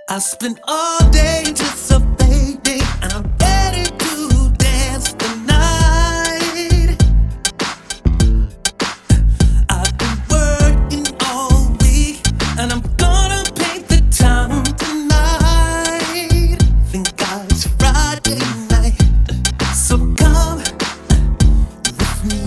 I spent all day anticipating, and I'm ready to dance tonight. I've been working all week, and I'm gonna paint the town tonight. Think it's Friday night, so come with me.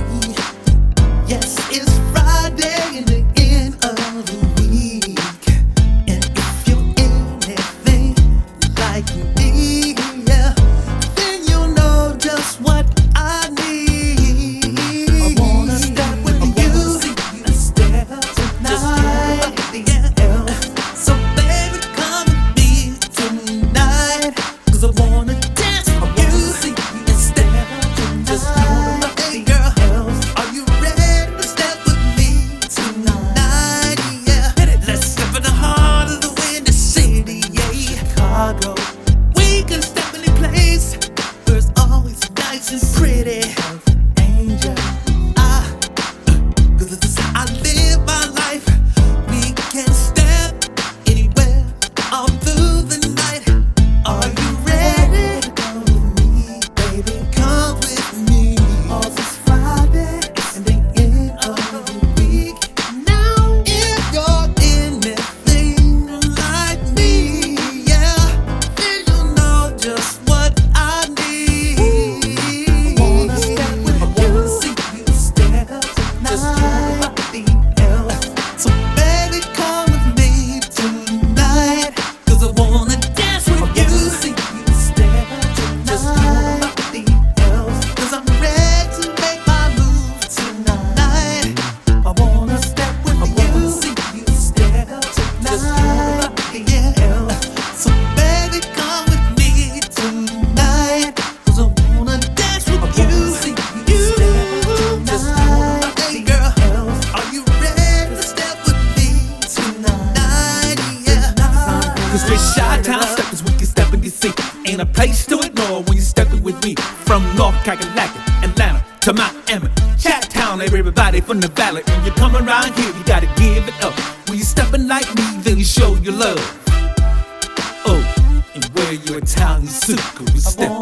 Yes, it's Friday in the end of the week. And if you're anything like me, yeah, then you'll know just what I need. I wanna start with you instead of tonight. Yeah. So baby, come with me tonight, 'cause I wanna dance with you instead of tonight. Hey girl, are you ready to step with me tonight? Yeah, let's step in the heart of the windy city, yeah, Chicago. We can step in a place where it's always nice and pretty. Angel, 'cause this is how I live my life. We can step anywhere all through the night. Are you ready to go with me, baby? Come with me. All this Friday and the end of the week. Now, if you're anything like me, yeah, then you'll know just what I need. I wanna step with you, see you step just nobody else. So baby, come with me tonight, 'cause I wanna dance with you, see you step just nobody else. 'Cause I'm ready to make my move tonight. I wanna step with you, see you step just nobody else. So baby, come with me tonight, 'cause I wanna dance with you, see you step just nobody else. Are you ready to step with me tonight? Yeah. 'Cause we're Chi-Town steppers, we can step in DC. Ain't a place to ignore when you're stepping with me. From North Carolina, Atlanta to Miami, Chi-Town, everybody from the valley. When you come around here, you gotta give it up. When you stepping like me, then you show your love. Oh, and wear your Italian suit, 'cause we step